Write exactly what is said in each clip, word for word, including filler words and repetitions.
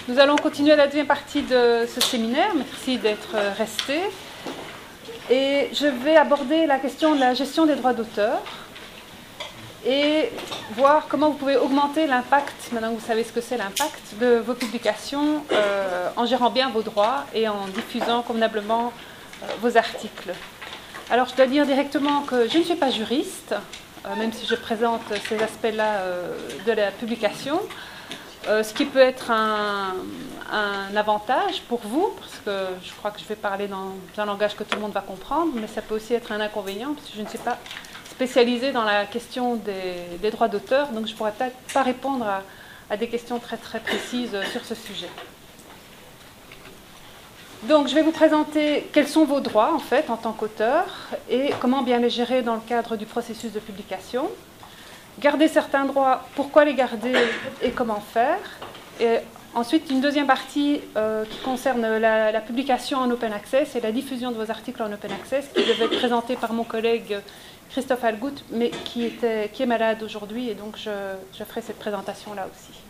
Nous allons continuer la deuxième partie de ce séminaire. Merci d'être restés. Et je vais aborder la question de la gestion des droits d'auteur et voir comment vous pouvez augmenter l'impact, maintenant que vous savez ce que c'est l'impact, de vos publications euh, en gérant bien vos droits et en diffusant convenablement euh, vos articles. Alors je dois dire directement que je ne suis pas juriste, euh, même si je présente ces aspects-là euh, de la publication. Euh, ce qui peut être un, un avantage pour vous, parce que je crois que je vais parler dans un langage que tout le monde va comprendre, mais ça peut aussi être un inconvénient, parce que je ne suis pas spécialisée dans la question des, des droits d'auteur, donc je ne pourrais peut-être pas répondre à, à des questions très très précises sur ce sujet. Donc je vais vous présenter quels sont vos droits en fait en tant qu'auteur et comment bien les gérer dans le cadre du processus de publication. Garder certains droits, pourquoi les garder et comment faire. Et ensuite, une deuxième partie euh, qui concerne la, la publication en open access et la diffusion de vos articles en open access, qui devait être présentée par mon collègue Christophe Algout, mais qui, était, qui est malade aujourd'hui, et donc je, je ferai cette présentation-là aussi.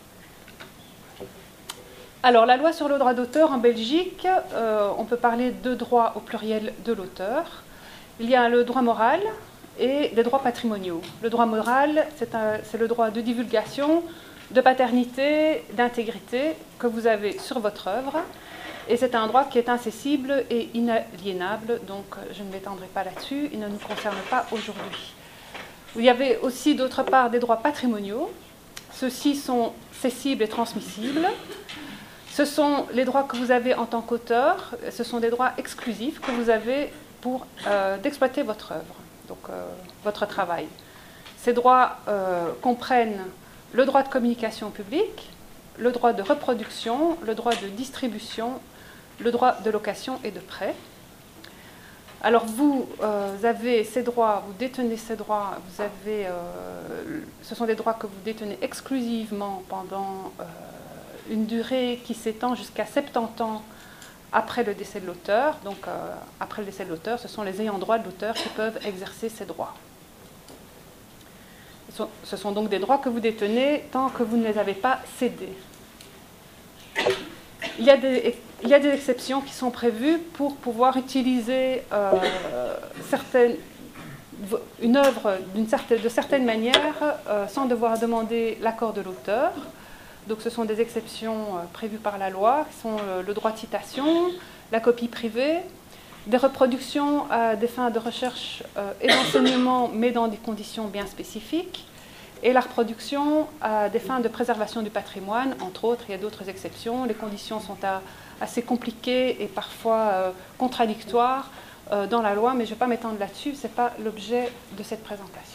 Alors, la loi sur le droit d'auteur en Belgique, euh, on peut parler de droits au pluriel de l'auteur. Il y a le droit moral et des droits patrimoniaux. Le droit moral, c'est le droit de divulgation, de paternité, d'intégrité que vous avez sur votre œuvre. Et c'est un droit qui est incessible et inaliénable, donc je ne m'étendrai pas là-dessus, il ne nous concerne pas aujourd'hui. Il y avait aussi d'autre part des droits patrimoniaux. Ceux-ci sont cessibles et transmissibles. Ce sont les droits que vous avez en tant qu'auteur, ce sont des droits exclusifs que vous avez pour euh, d'exploiter votre œuvre. Donc euh, votre travail. Ces droits euh, comprennent le droit de communication publique, le droit de reproduction, le droit de distribution, le droit de location et de prêt. Alors vous euh, avez ces droits, vous détenez ces droits, vous avez, euh, ce sont des droits que vous détenez exclusivement pendant euh, une durée qui s'étend jusqu'à soixante-dix ans après le décès de l'auteur. Donc, euh, après le décès de l'auteur, ce sont les ayants droit de l'auteur qui peuvent exercer ces droits. Ce sont, ce sont donc des droits que vous détenez tant que vous ne les avez pas cédés. Il y a des, il y a des exceptions qui sont prévues pour pouvoir utiliser euh, certaines, une œuvre certaine, de certaines manières euh, sans devoir demander l'accord de l'auteur. Donc ce sont des exceptions euh, prévues par la loi, qui sont euh, le droit de citation, la copie privée, des reproductions à des fins de recherche euh, et d'enseignement, mais dans des conditions bien spécifiques, et la reproduction à des fins de préservation du patrimoine, entre autres. Il y a d'autres exceptions. Les conditions sont à, assez compliquées et parfois euh, contradictoires euh, dans la loi, mais je ne vais pas m'étendre là-dessus, ce n'est pas l'objet de cette présentation.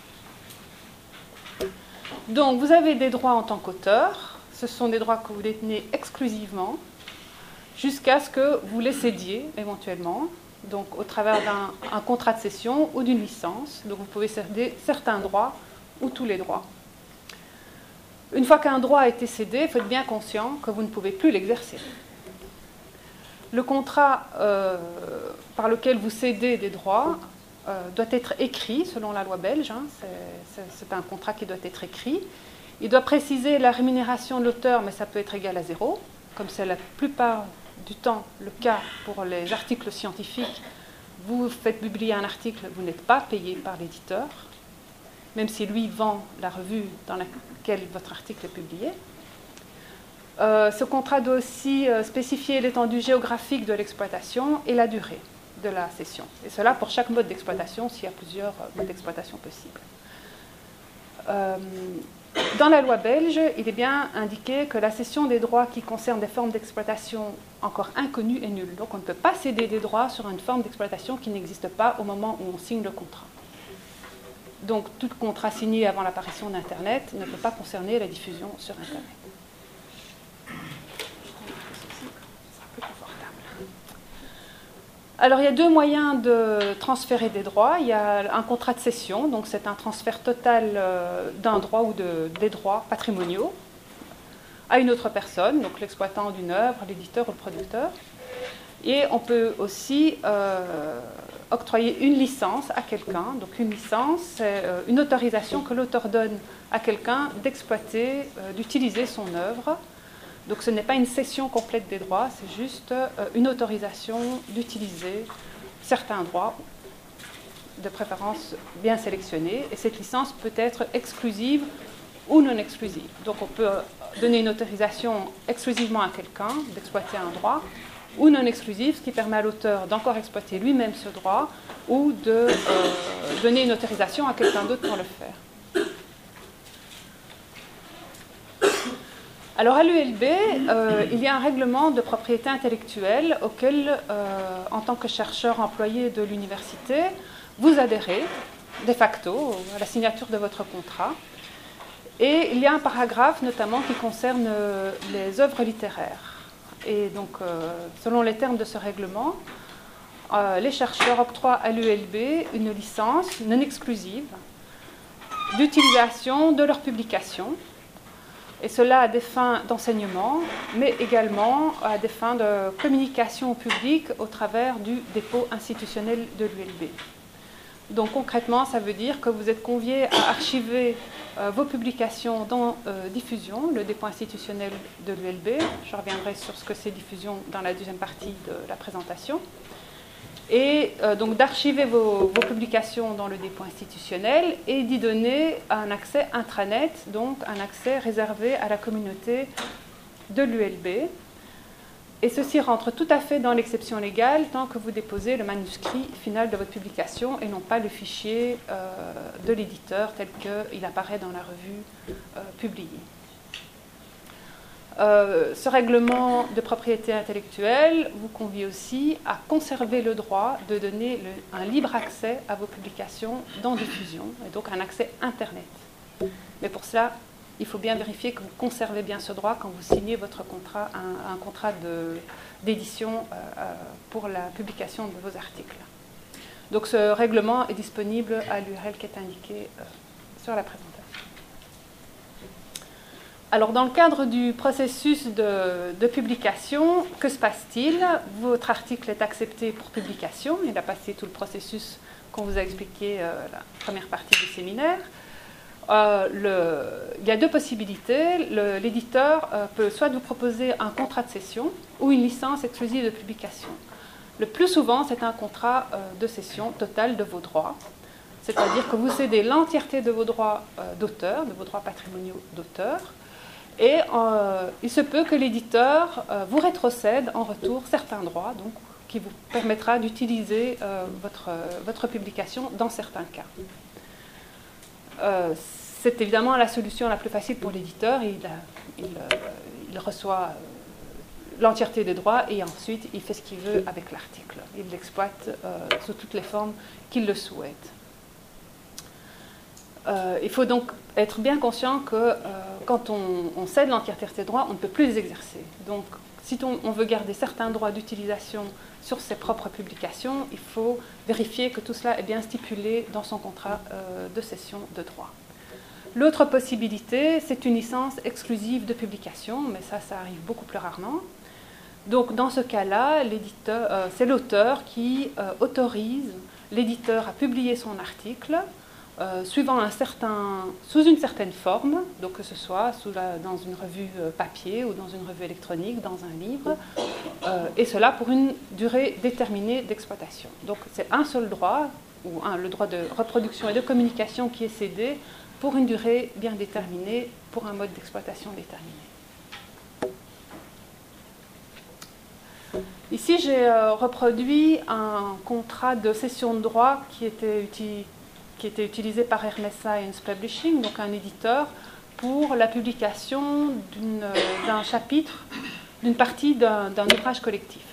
Donc, vous avez des droits en tant qu'auteur. Ce sont des droits que vous détenez exclusivement jusqu'à ce que vous les cédiez éventuellement, donc au travers d'un contrat de cession ou d'une licence. Donc, vous pouvez céder certains droits ou tous les droits. Une fois qu'un droit a été cédé, il faut être bien conscient que vous ne pouvez plus l'exercer. Le contrat euh, par lequel vous cédez des droits Euh, doit être écrit selon la loi belge, hein, c'est un contrat qui doit être écrit. Il doit préciser la rémunération de l'auteur, mais ça peut être égal à zéro, comme c'est la plupart du temps le cas pour les articles scientifiques. Vous faites publier un article, vous n'êtes pas payé par l'éditeur, même si lui vend la revue dans laquelle votre article est publié. Euh, ce contrat doit aussi euh, spécifier l'étendue géographique de l'exploitation et la durée de la cession. Et cela pour chaque mode d'exploitation, s'il y a plusieurs modes d'exploitation possibles. Euh, dans la loi belge, il est bien indiqué que la cession des droits qui concernent des formes d'exploitation encore inconnues est nulle. Donc on ne peut pas céder des droits sur une forme d'exploitation qui n'existe pas au moment où on signe le contrat. Donc tout contrat signé avant l'apparition d'Internet ne peut pas concerner la diffusion sur Internet. Alors, il y a deux moyens de transférer des droits. Il y a un contrat de cession, donc c'est un transfert total euh, d'un droit ou de, des droits patrimoniaux à une autre personne, donc l'exploitant d'une œuvre, l'éditeur ou le producteur. Et on peut aussi euh, octroyer une licence à quelqu'un. Donc, une licence, c'est euh, une autorisation que l'auteur donne à quelqu'un d'exploiter, euh, d'utiliser son œuvre Donc ce n'est pas une cession complète des droits, c'est juste euh, une autorisation d'utiliser certains droits, de préférence bien sélectionnés, et cette licence peut être exclusive ou non exclusive. Donc on peut donner une autorisation exclusivement à quelqu'un d'exploiter un droit, ou non exclusive, ce qui permet à l'auteur d'encore exploiter lui-même ce droit, ou de euh, donner une autorisation à quelqu'un d'autre pour le faire. Alors à l'U L B, euh, il y a un règlement de propriété intellectuelle auquel, euh, en tant que chercheur employé de l'université, vous adhérez de facto à la signature de votre contrat. Et il y a un paragraphe notamment qui concerne euh, les œuvres littéraires. Et donc, euh, selon les termes de ce règlement, euh, les chercheurs octroient à l'U L B une licence non exclusive d'utilisation de leurs publications, et cela à des fins d'enseignement, mais également à des fins de communication au public au travers du dépôt institutionnel de l'U L B. Donc concrètement, ça veut dire que vous êtes conviés à archiver euh, vos publications dans euh, diffusion, le dépôt institutionnel de l'U L B. Je reviendrai sur ce que c'est diffusion dans la deuxième partie de la présentation. Et euh, donc d'archiver vos, vos publications dans le dépôt institutionnel et d'y donner un accès intranet, donc un accès réservé à la communauté de l'U L B. Et ceci rentre tout à fait dans l'exception légale tant que vous déposez le manuscrit final de votre publication et non pas le fichier euh, de l'éditeur tel qu'il apparaît dans la revue euh, publiée. Euh, ce règlement de propriété intellectuelle vous convie aussi à conserver le droit de donner le, un libre accès à vos publications dans diffusion, et donc un accès Internet. Mais pour cela, il faut bien vérifier que vous conservez bien ce droit quand vous signez votre contrat, un, un contrat d'édition euh, pour la publication de vos articles. Donc ce règlement est disponible à l'U R L qui est indiquée euh, sur la présentation. Alors, dans le cadre du processus de, de publication, que se passe-t-il? Votre article est accepté pour publication. Il a passé tout le processus qu'on vous a expliqué euh, la première partie du séminaire. Euh, le, il y a deux possibilités. L'éditeur euh, peut soit vous proposer un contrat de cession ou une licence exclusive de publication. Le plus souvent, c'est un contrat euh, de cession totale de vos droits. C'est-à-dire que vous cédez l'entièreté de vos droits euh, d'auteur, de vos droits patrimoniaux d'auteur. Et euh, il se peut que l'éditeur euh, vous rétrocède en retour certains droits, donc, qui vous permettra d'utiliser euh, votre, euh, votre publication dans certains cas. Euh, c'est évidemment la solution la plus facile pour l'éditeur. Il, il, euh, il reçoit euh, l'entièreté des droits et ensuite il fait ce qu'il veut avec l'article. Il l'exploite euh, sous toutes les formes qu'il le souhaite. Euh, il faut donc être bien conscient que euh, quand on, on cède l'entièreté de ses droits, on ne peut plus les exercer. Donc, si on, on veut garder certains droits d'utilisation sur ses propres publications, il faut vérifier que tout cela est bien stipulé dans son contrat euh, de cession de droits. L'autre possibilité, c'est une licence exclusive de publication, mais ça, ça arrive beaucoup plus rarement. Donc, dans ce cas-là, euh, c'est l'auteur qui euh, autorise l'éditeur à publier son article Euh, suivant un certain, sous une certaine forme, donc que ce soit sous la, dans une revue euh, papier ou dans une revue électronique, dans un livre, euh, et cela pour une durée déterminée d'exploitation. Donc c'est un seul droit, ou un, le droit de reproduction et de communication qui est cédé pour une durée bien déterminée, pour un mode d'exploitation déterminé. Ici j'ai euh, reproduit un contrat de cession de droit qui était utilisé qui était utilisé par Hermes Science Publishing, donc un éditeur, pour la publication d'un chapitre, d'une partie d'un ouvrage collectif.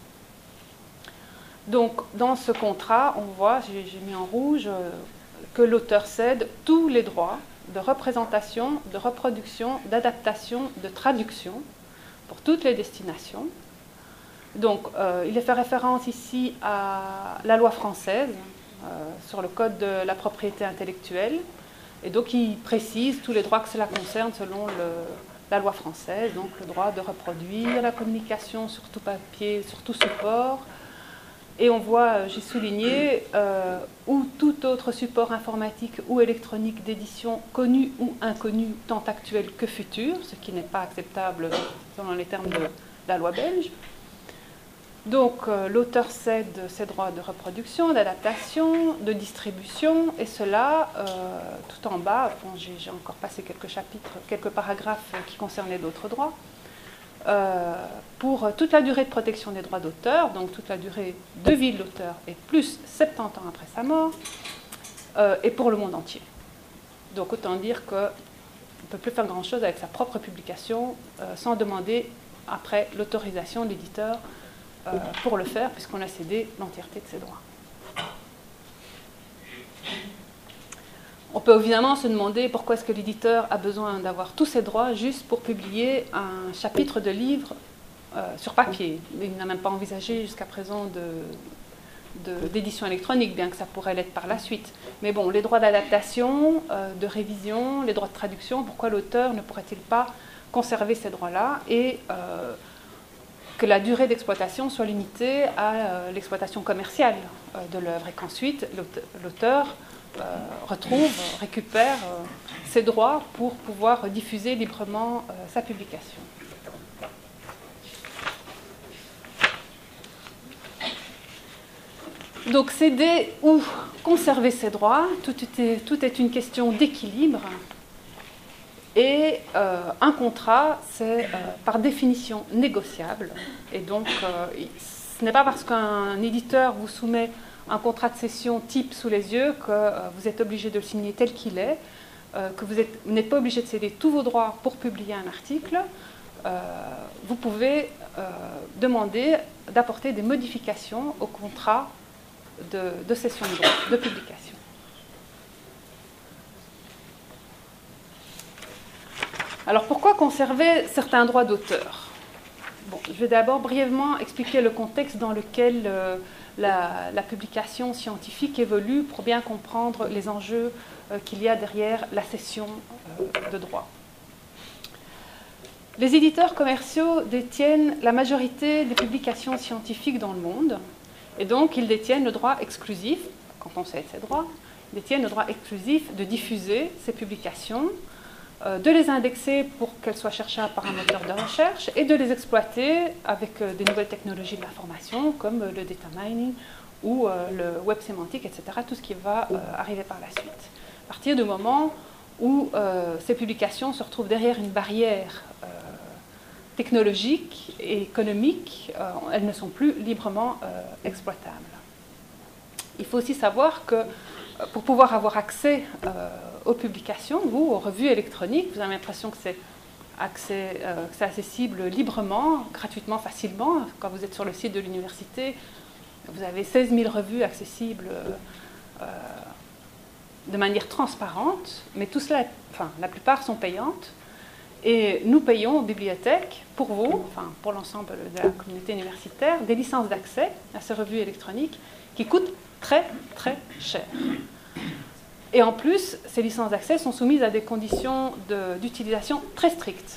Donc, dans ce contrat, on voit, j'ai mis en rouge, euh, que l'auteur cède tous les droits de représentation, de reproduction, d'adaptation, de traduction, pour toutes les destinations. Donc, euh, il est fait référence ici à la loi française, Euh, sur le code de la propriété intellectuelle, et donc il précise tous les droits que cela concerne selon le, la loi française, donc le droit de reproduire la communication sur tout papier, sur tout support, Et on voit, j'ai souligné, euh, ou tout autre support informatique ou électronique d'édition connu ou inconnu, tant actuel que futur, ce qui n'est pas acceptable selon les termes de la loi belge. Donc euh, l'auteur cède ses droits de reproduction, d'adaptation, de distribution, et cela euh, tout en bas, bon, j'ai encore passé quelques chapitres, quelques paragraphes qui concernaient d'autres droits. Euh, pour toute la durée de protection des droits d'auteur, donc toute la durée de vie de l'auteur et plus soixante-dix ans après sa mort, euh, et pour le monde entier. Donc autant dire qu'on ne peut plus faire grand-chose avec sa propre publication euh, sans demander après l'autorisation de l'éditeur euh, pour le faire, puisqu'on a cédé l'entièreté de ses droits. On peut évidemment se demander pourquoi est-ce que l'éditeur a besoin d'avoir tous ses droits juste pour publier un chapitre de livre euh, sur papier. Il n'a même pas envisagé jusqu'à présent d'édition électronique, bien que ça pourrait l'être par la suite. Mais bon, les droits d'adaptation, euh, de révision, les droits de traduction, pourquoi l'auteur ne pourrait-il pas conserver ces droits-là et euh, que la durée d'exploitation soit limitée à euh, l'exploitation commerciale euh, de l'œuvre et qu'ensuite l'auteur Euh, retrouve, récupère euh, ses droits pour pouvoir diffuser librement euh, sa publication. Donc céder ou conserver ses droits, tout est, tout est une question d'équilibre. Et euh, un contrat, c'est euh, par définition négociable. Et donc, euh, ce n'est pas parce qu'un éditeur vous soumet un contrat de cession type sous les yeux que euh, vous êtes obligé de le signer tel qu'il est, euh, que vous n'êtes pas obligé de céder tous vos droits pour publier un article. Euh, vous pouvez euh, demander d'apporter des modifications au contrat de, de cession de droits, de publication. Alors pourquoi conserver certains droits d'auteur? Bon, je vais d'abord brièvement expliquer le contexte dans lequel euh, la, la publication scientifique évolue pour bien comprendre les enjeux euh, qu'il y a derrière la cession euh, de droits. Les éditeurs commerciaux détiennent la majorité des publications scientifiques dans le monde, et donc ils détiennent le droit exclusif, quand on cède ces droits, ils détiennent le droit exclusif de diffuser ces publications, de les indexer pour qu'elles soient cherchables par un moteur de recherche et de les exploiter avec des nouvelles technologies de l'information comme le data mining ou le web sémantique, et cetera, tout ce qui va arriver par la suite. À partir du moment où ces publications se retrouvent derrière une barrière technologique et économique, elles ne sont plus librement exploitables. Il faut aussi savoir que pour pouvoir avoir accès euh, aux publications ou aux revues électroniques, vous avez l'impression que c'est accès, euh, accessible librement, gratuitement, facilement. Quand vous êtes sur le site de l'université, vous avez seize mille revues accessibles euh, de manière transparente, mais tout cela, enfin, la plupart sont payantes. Et nous payons aux bibliothèques, pour vous, enfin, pour l'ensemble de la communauté universitaire, des licences d'accès à ces revues électroniques qui coûtent très, très cher. Et en plus, ces licences d'accès sont soumises à des conditions d'utilisation très strictes.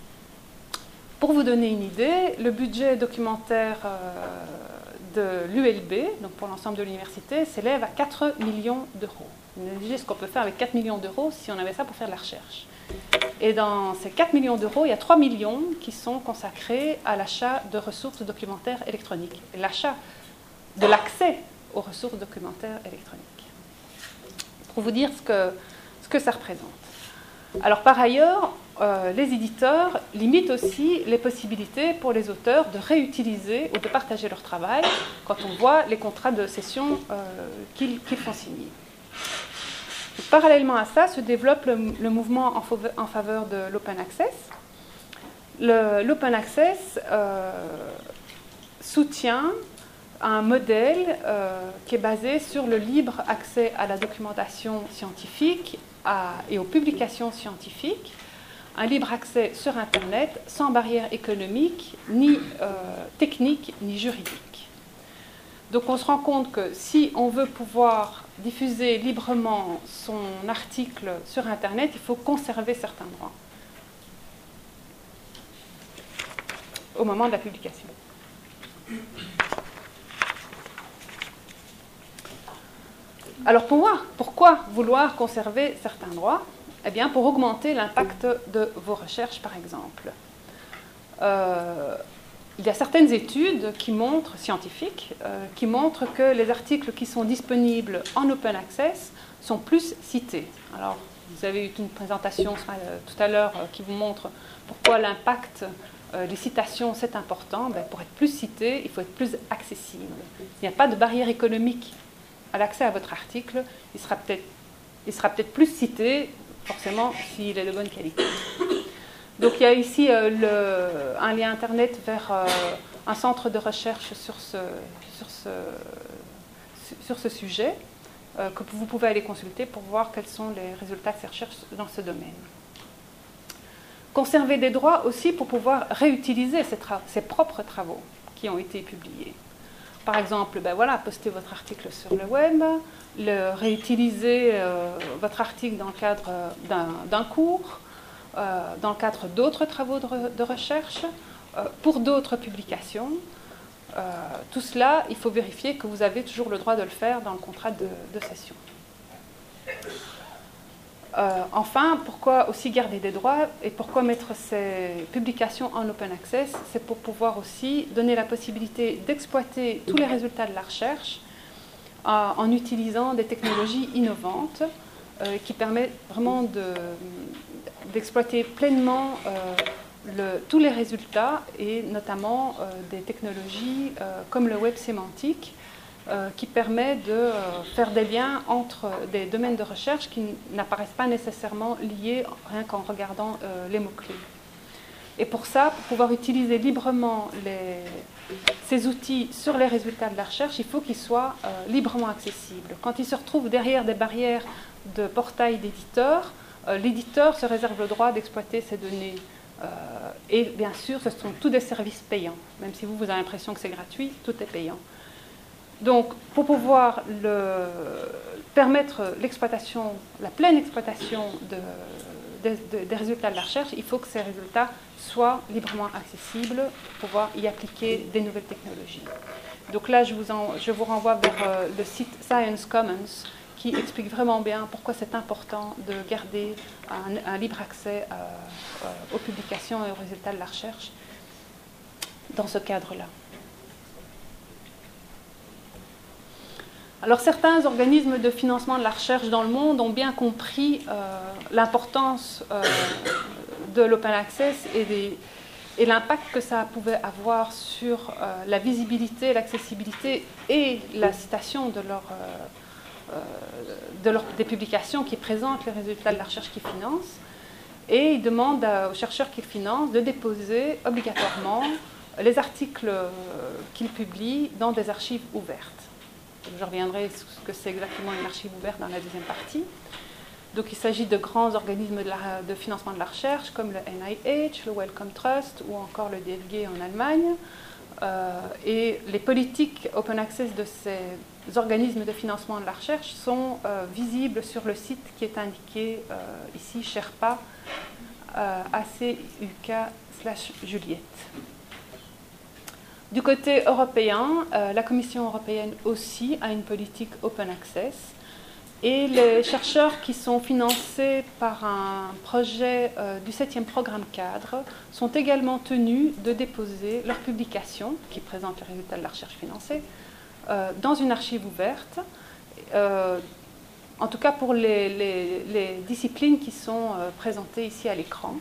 Pour vous donner une idée, le budget documentaire euh, de l'U L B, donc pour l'ensemble de l'université, s'élève à quatre millions d'euros. Imaginez ce qu'on peut faire avec quatre millions d'euros si on avait ça pour faire de la recherche. Et dans ces quatre millions d'euros, il y a trois millions qui sont consacrés à l'achat de ressources documentaires électroniques. L'achat de l'accès aux ressources documentaires électroniques. Pour vous dire ce que, ce que ça représente. Alors par ailleurs, euh, les éditeurs limitent aussi les possibilités pour les auteurs de réutiliser ou de partager leur travail quand on voit les contrats de cession euh, qu'ils qu'ils font signer. Donc, parallèlement à ça se développe le, le mouvement en, faveur, en faveur de l'open access. L'open access euh, soutient un modèle euh, qui est basé sur le libre accès à la documentation scientifique à, et aux publications scientifiques, un libre accès sur Internet sans barrière économique, ni euh, technique, ni juridique. Donc on se rend compte que si on veut pouvoir diffuser librement son article sur Internet, il faut conserver certains droits au moment de la publication. Alors pourquoi, pourquoi vouloir conserver certains droits? Eh bien, pour augmenter l'impact de vos recherches, par exemple. Euh, il y a certaines études qui montrent, scientifiques, euh, qui montrent que les articles qui sont disponibles en open access sont plus cités. Alors, vous avez eu une présentation euh, tout à l'heure euh, qui vous montre pourquoi l'impact euh, des citations, c'est important. Ben, pour être plus cité, il faut être plus accessible. Il n'y a pas de barrière économique à l'accès à votre article. Il sera peut-être il sera peut-être plus cité, forcément, s'il est de bonne qualité. Donc, il y a ici euh, le, un lien Internet vers euh, un centre de recherche sur ce, sur ce, sur ce sujet, euh, que vous pouvez aller consulter pour voir quels sont les résultats de ces recherches dans ce domaine. Conserver des droits aussi pour pouvoir réutiliser ses, ses propres travaux qui ont été publiés. Par exemple, ben voilà, poster votre article sur le web, le, réutiliser euh, votre article dans le cadre d'un, d'un cours, euh, dans le cadre d'autres travaux de, re, de recherche, euh, pour d'autres publications. Euh, tout cela, il faut vérifier que vous avez toujours le droit de le faire dans le contrat de, de cession. Euh, enfin, pourquoi aussi garder des droits et pourquoi mettre ces publications en open access? C'est pour pouvoir aussi donner la possibilité d'exploiter tous les résultats de la recherche euh, en utilisant des technologies innovantes euh, qui permettent vraiment de, d'exploiter pleinement euh, le, tous les résultats et notamment euh, des technologies euh, comme le web sémantique, Euh, qui permet de euh, faire des liens entre des domaines de recherche qui n'apparaissent pas nécessairement liés rien qu'en regardant euh, les mots-clés. Et pour ça, pour pouvoir utiliser librement les, ces outils sur les résultats de la recherche, il faut qu'ils soient euh, librement accessibles. Quand ils se retrouvent derrière des barrières de portail d'éditeurs, euh, l'éditeur se réserve le droit d'exploiter ces données. Euh, et bien sûr, ce sont tous des services payants. Même si vous, vous avez l'impression que c'est gratuit, tout est payant. Donc, pour pouvoir le, permettre l'exploitation, la pleine exploitation de, de, de, des résultats de la recherche, il faut que ces résultats soient librement accessibles pour pouvoir y appliquer des nouvelles technologies. Donc là, je vous, en, je vous renvoie vers euh, le site Science Commons qui explique vraiment bien pourquoi c'est important de garder un, un libre accès à, à, aux publications et aux résultats de la recherche dans ce cadre-là. Alors certains organismes de financement de la recherche dans le monde ont bien compris euh, l'importance euh, de l'open access et, des, et l'impact que ça pouvait avoir sur euh, la visibilité, l'accessibilité et la citation de, leur, euh, de leur, des publications qui présentent les résultats de la recherche qu'ils financent. Et ils demandent aux chercheurs qu'ils financent de déposer obligatoirement les articles qu'ils publient dans des archives ouvertes. Je reviendrai sur ce que c'est exactement une archive ouverte dans la deuxième partie. Donc il s'agit de grands organismes de, la, de financement de la recherche comme le N I H, le Wellcome Trust ou encore le D F G en Allemagne. Euh, et les politiques open access de ces organismes de financement de la recherche sont euh, visibles sur le site qui est indiqué euh, ici, Sherpa, euh, A C U K slash Juliette. Du côté européen, euh, la Commission européenne aussi a une politique open access et les chercheurs qui sont financés par un projet euh, du septième programme cadre sont également tenus de déposer leurs publications qui présentent les résultats de la recherche financée euh, dans une archive ouverte, euh, en tout cas pour les, les, les disciplines qui sont euh, présentées ici à l'écran.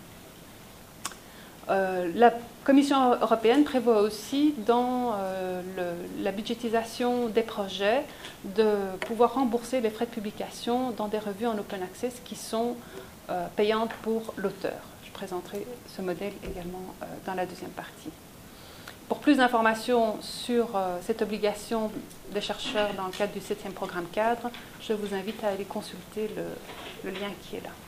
Euh, la Commission européenne prévoit aussi dans euh, le, la budgétisation des projets de pouvoir rembourser les frais de publication dans des revues en open access qui sont euh, payantes pour l'auteur. Je présenterai ce modèle également euh, dans la deuxième partie. Pour plus d'informations sur euh, cette obligation des chercheurs dans le cadre du septième programme cadre, je vous invite à aller consulter le, le lien qui est là.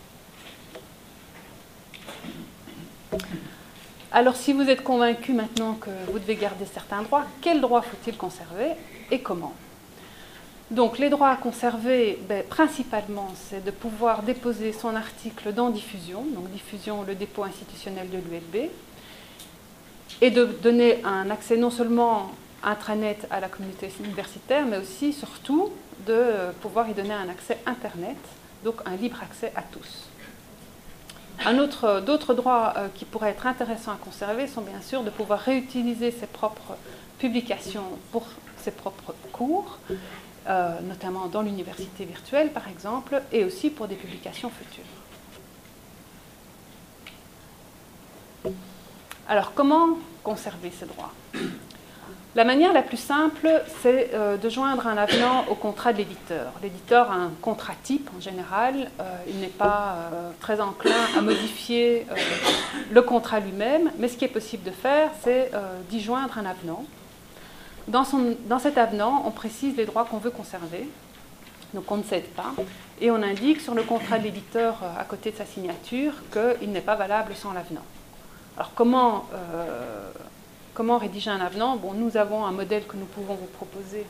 Alors, si vous êtes convaincu maintenant que vous devez garder certains droits, quels droits faut-il conserver et comment? Donc, les droits à conserver, ben, principalement, c'est de pouvoir déposer son article dans diffusion, donc diffusion, le dépôt institutionnel de l'U L B, et de donner un accès non seulement intranet à la communauté universitaire, mais aussi, surtout, de pouvoir y donner un accès Internet, donc un libre accès à tous. Un autre, d'autres droits euh, qui pourraient être intéressants à conserver sont bien sûr de pouvoir réutiliser ses propres publications pour ses propres cours, euh, notamment dans l'université virtuelle par exemple, et aussi pour des publications futures. Alors comment conserver ces droits ? La manière la plus simple, c'est euh, de joindre un avenant au contrat de l'éditeur. L'éditeur a un contrat type en général, euh, il n'est pas euh, très enclin à modifier euh, le contrat lui-même, mais ce qui est possible de faire, c'est euh, d'y joindre un avenant. Dans, son, dans cet avenant, on précise les droits qu'on veut conserver, donc on ne cède pas, et on indique sur le contrat de l'éditeur euh, à côté de sa signature qu'il n'est pas valable sans l'avenant. Alors comment... Euh, Comment rédiger un avenant? Bon, nous avons un modèle que nous pouvons vous proposer.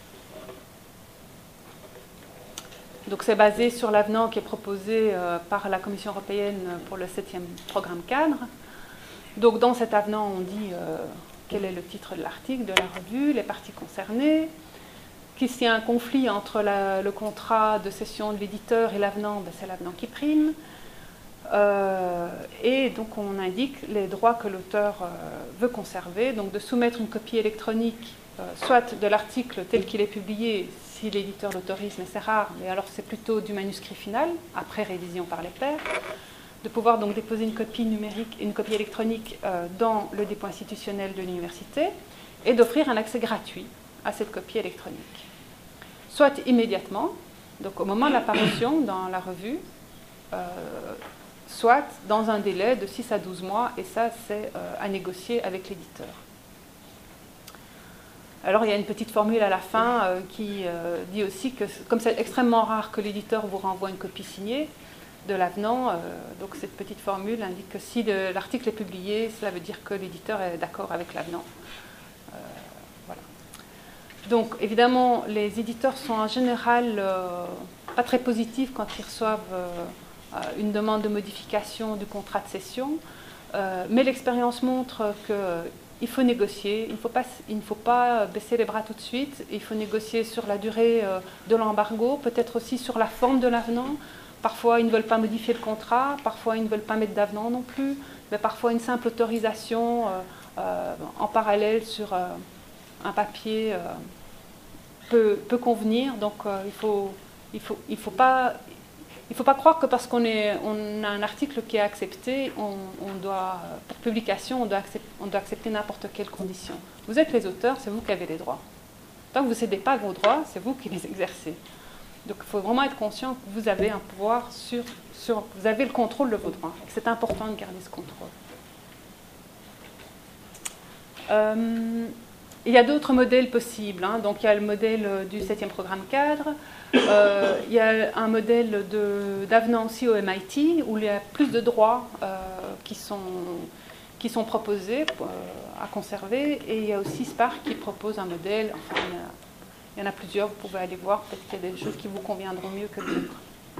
Donc c'est basé sur l'avenant qui est proposé euh, par la Commission européenne pour le septième programme cadre. Donc dans cet avenant, on dit euh, quel est le titre de l'article, de la revue, les parties concernées. S'il y a un conflit entre la, le contrat de cession de l'éditeur et l'avenant, ben, c'est l'avenant qui prime. Euh, et donc on indique les droits que l'auteur euh, veut conserver, donc de soumettre une copie électronique, euh, soit de l'article tel qu'il est publié, si l'éditeur l'autorise, mais c'est rare, mais alors c'est plutôt du manuscrit final, après révision par les pairs, de pouvoir donc déposer une copie numérique et une copie électronique euh, dans le dépôt institutionnel de l'université, et d'offrir un accès gratuit à cette copie électronique. Soit immédiatement, donc au moment de la parution dans la revue, euh, soit dans un délai de six à douze mois, et ça, c'est euh, à négocier avec l'éditeur. Alors, il y a une petite formule à la fin euh, qui euh, dit aussi que, comme c'est extrêmement rare que l'éditeur vous renvoie une copie signée de l'avenant, euh, donc cette petite formule indique que si l'article est publié, cela veut dire que l'éditeur est d'accord avec l'avenant. Euh, voilà. Donc, évidemment, les éditeurs sont en général euh, pas très positifs quand ils reçoivent euh, une demande de modification du contrat de cession, euh, mais l'expérience montre qu'il faut négocier, il ne faut pas, il ne faut pas baisser les bras tout de suite, il faut négocier sur la durée euh, de l'embargo, peut-être aussi sur la forme de l'avenant. Parfois, ils ne veulent pas modifier le contrat, parfois, ils ne veulent pas mettre d'avenant non plus, mais parfois, une simple autorisation euh, euh, en parallèle sur euh, un papier euh, peut, peut convenir. Donc, euh, il ne faut, il faut, il faut pas... Il ne faut pas croire que parce qu'on on a un article qui est accepté, on, on doit, pour publication, on doit accepter, on doit accepter n'importe quelle condition. Vous êtes les auteurs, c'est vous qui avez les droits. Tant que vous ne cédez pas vos droits, c'est vous qui les exercez. Donc il faut vraiment être conscient que vous avez un pouvoir sur... sur vous avez le contrôle de vos droits. C'est important de garder ce contrôle. Euh, il y a d'autres modèles possibles. Hein. Donc il y a le modèle du septième programme cadre. Euh, il y a un modèle d'avenant aussi au M I T où il y a plus de droits euh, qui, sont, qui sont proposés euh, à conserver, et il y a aussi Spark qui propose un modèle, enfin il y, a, il y en a plusieurs, vous pouvez aller voir, peut-être qu'il y a des choses qui vous conviendront mieux que d'autres.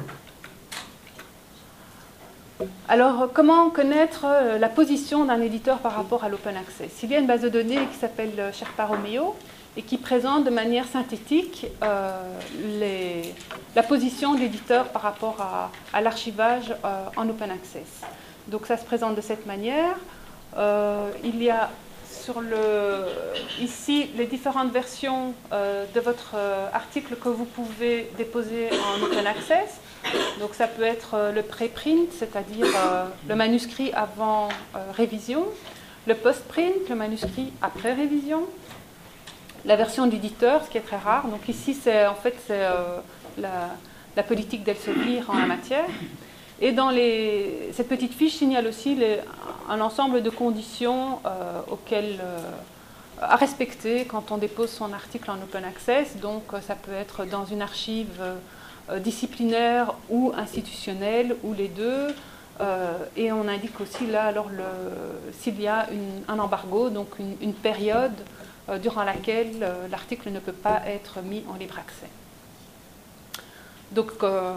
Alors comment connaître la position d'un éditeur par rapport à l'open access? Il y a une base de données qui s'appelle Sherpa Romeo et qui présente de manière synthétique euh, les, la position de l'éditeur par rapport à, à l'archivage euh, en open access. Donc ça se présente de cette manière. Euh, il y a sur le, ici les différentes versions euh, de votre euh, article que vous pouvez déposer en open access. Donc ça peut être le préprint, c'est-à-dire euh, le manuscrit avant euh, révision, le post-print, le manuscrit après révision, la version d'éditeur, ce qui est très rare. Donc ici, c'est en fait c'est euh, la, la politique d'Elsevier en la matière. Et dans les, cette petite fiche signale aussi les, un ensemble de conditions euh, auxquelles, euh, à respecter quand on dépose son article en open access. Donc ça peut être dans une archive euh, disciplinaire ou institutionnelle, ou les deux. Euh, et on indique aussi là alors s'il y a une, un embargo, donc une, une période euh, durant laquelle euh, l'article ne peut pas être mis en libre accès. Donc euh,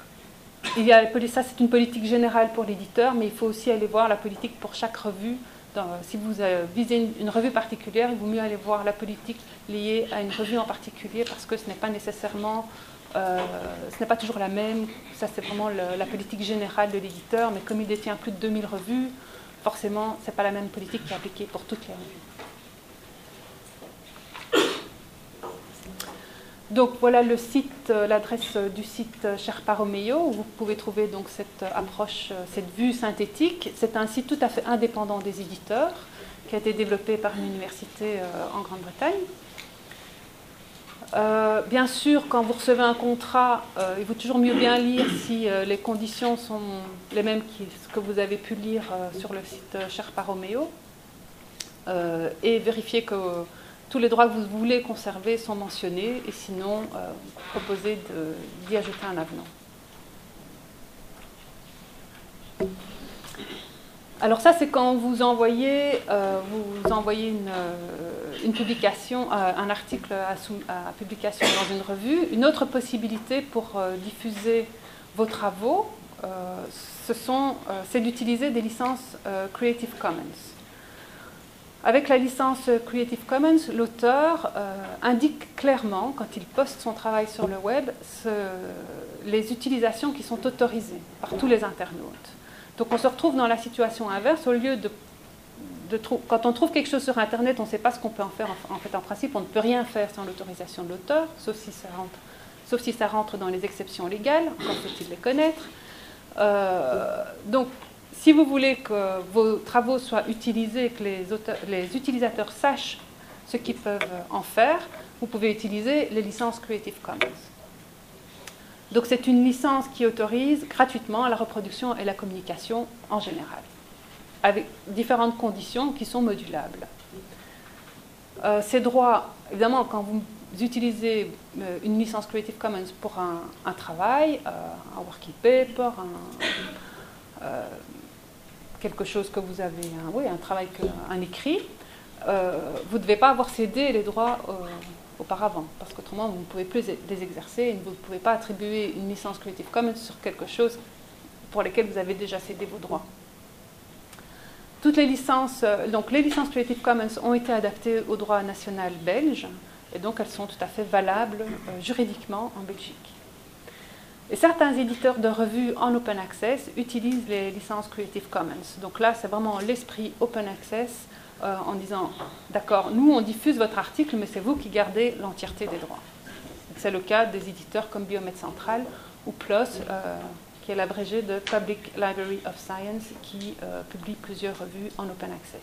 il y a, ça c'est une politique générale pour l'éditeur, mais il faut aussi aller voir la politique pour chaque revue dans, si vous euh, visez une, une revue particulière, il vaut mieux aller voir la politique liée à une revue en particulier parce que ce n'est pas nécessairement, euh, ce n'est pas toujours la même. Ça, c'est vraiment le, la politique générale de l'éditeur, mais comme il détient plus de deux mille revues, forcément, ce n'est pas la même politique qui est appliquée pour toutes les revues. Donc voilà le site, l'adresse du site Sherpa Romeo, où vous pouvez trouver donc cette approche, cette vue synthétique. C'est un site tout à fait indépendant des éditeurs, qui a été développé par une université en Grande-Bretagne. Euh, bien sûr, quand vous recevez un contrat, euh, il vaut toujours mieux bien lire si euh, les conditions sont les mêmes que, que vous avez pu lire euh, sur le site Sherpa Romeo, euh, et vérifier que tous les droits que vous voulez conserver sont mentionnés, et sinon, euh, vous proposez d'y ajouter un avenant. Alors ça, c'est quand vous envoyez, euh, vous envoyez une, euh, une publication, euh, un article à, sous, à publication dans une revue. Une autre possibilité pour euh, diffuser vos travaux, euh, ce sont, euh, c'est d'utiliser des licences euh, Creative Commons. Avec la licence Creative Commons, l'auteur euh, indique clairement, quand il poste son travail sur le web, ce, les utilisations qui sont autorisées par tous les internautes. Donc on se retrouve dans la situation inverse, au lieu de, de quand on trouve quelque chose sur Internet, on ne sait pas ce qu'on peut en faire. En fait, en principe, on ne peut rien faire sans l'autorisation de l'auteur, sauf si ça rentre, sauf si ça rentre dans les exceptions légales, encore faut-il les connaître. Euh, donc, si vous voulez que vos travaux soient utilisés, que les, auteurs, les utilisateurs sachent ce qu'ils peuvent en faire, vous pouvez utiliser les licences Creative Commons. Donc c'est une licence qui autorise gratuitement la reproduction et la communication en général, avec différentes conditions qui sont modulables. Euh, ces droits, évidemment, quand vous utilisez euh, une licence Creative Commons pour un, un travail, euh, un working paper, un, euh, quelque chose que vous avez, un, oui, un travail, que, un écrit, euh, vous ne devez pas avoir cédé les droits euh, auparavant, parce qu'autrement vous ne pouvez plus les exercer et vous ne pouvez pas attribuer une licence Creative Commons sur quelque chose pour lequel vous avez déjà cédé vos droits. Toutes les licences, donc les licences Creative Commons ont été adaptées au droit national belge et donc elles sont tout à fait valables euh, juridiquement en Belgique. Et certains éditeurs de revues en open access utilisent les licences Creative Commons. Donc là, c'est vraiment l'esprit open access euh, en disant, d'accord, nous on diffuse votre article, mais c'est vous qui gardez l'entièreté des droits. C'est le cas des éditeurs comme Biomed Central ou P L O S, euh, qui est l'abrégé de Public Library of Science, qui euh, publie plusieurs revues en open access.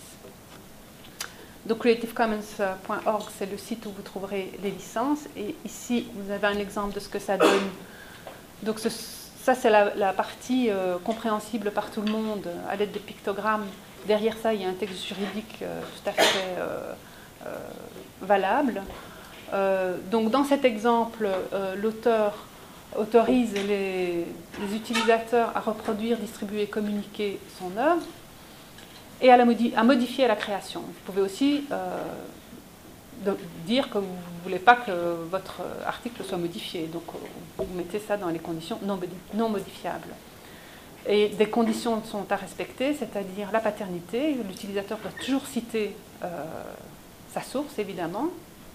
Donc creative commons point org, c'est le site où vous trouverez les licences. Et ici, vous avez un exemple de ce que ça donne. Donc ce, ça, c'est la, la partie euh, compréhensible par tout le monde à l'aide de pictogrammes. Derrière ça, il y a un texte juridique euh, tout à fait euh, euh, valable. Euh, donc dans cet exemple, euh, l'auteur autorise les, les utilisateurs à reproduire, distribuer, communiquer son œuvre et à, la modi à modifier la création. Vous pouvez aussi euh, de, dire que vous ne voulez pas que votre article soit modifié. Donc vous mettez ça dans les conditions non, non modifiables. Et des conditions sont à respecter, c'est-à-dire la paternité. L'utilisateur doit toujours citer euh, sa source, évidemment.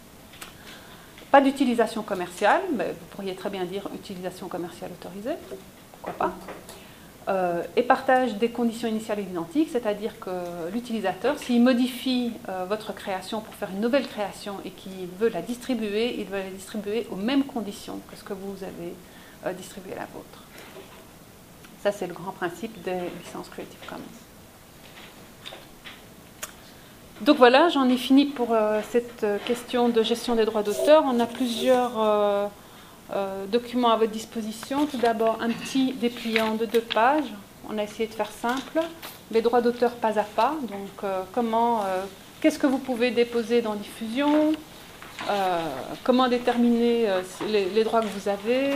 Pas d'utilisation commerciale, mais vous pourriez très bien dire utilisation commerciale autorisée, pourquoi pas. Euh, et partage des conditions initiales identiques, c'est-à-dire que l'utilisateur, s'il modifie euh, votre création pour faire une nouvelle création et qu'il veut la distribuer, il veut la distribuer aux mêmes conditions que ce que vous avez euh, distribué la vôtre. Ça, c'est le grand principe des licences Creative Commons. Donc voilà, j'en ai fini pour euh, cette question de gestion des droits d'auteur. On a plusieurs euh, euh, documents à votre disposition. Tout d'abord, un petit dépliant de deux pages. On a essayé de faire simple. Les droits d'auteur pas à pas. Donc, euh, comment, euh, qu'est-ce que vous pouvez déposer dans diffusion, euh, comment déterminer euh, les, les droits que vous avez.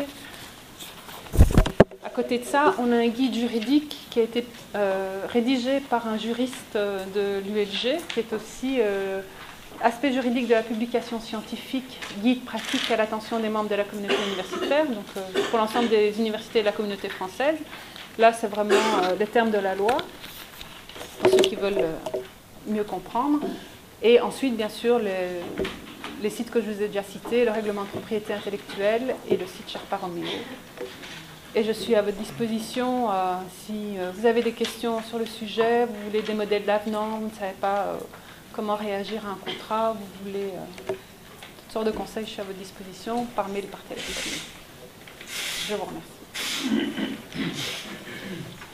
À côté de ça, on a un guide juridique qui a été euh, rédigé par un juriste de l'U L G, qui est aussi euh, aspect juridique de la publication scientifique, guide pratique à l'attention des membres de la communauté universitaire, donc euh, pour l'ensemble des universités de la communauté française. Là, c'est vraiment euh, les termes de la loi, pour ceux qui veulent euh, mieux comprendre. Et ensuite, bien sûr, les, les sites que je vous ai déjà cités, le règlement de propriété intellectuelle et le site Sherpa Romeo. Et je suis à votre disposition euh, si euh, vous avez des questions sur le sujet, vous voulez des modèles d'avenant, vous ne savez pas euh, comment réagir à un contrat, vous voulez euh, toutes sortes de conseils, je suis à votre disposition par mail, par téléphone. Je vous remercie.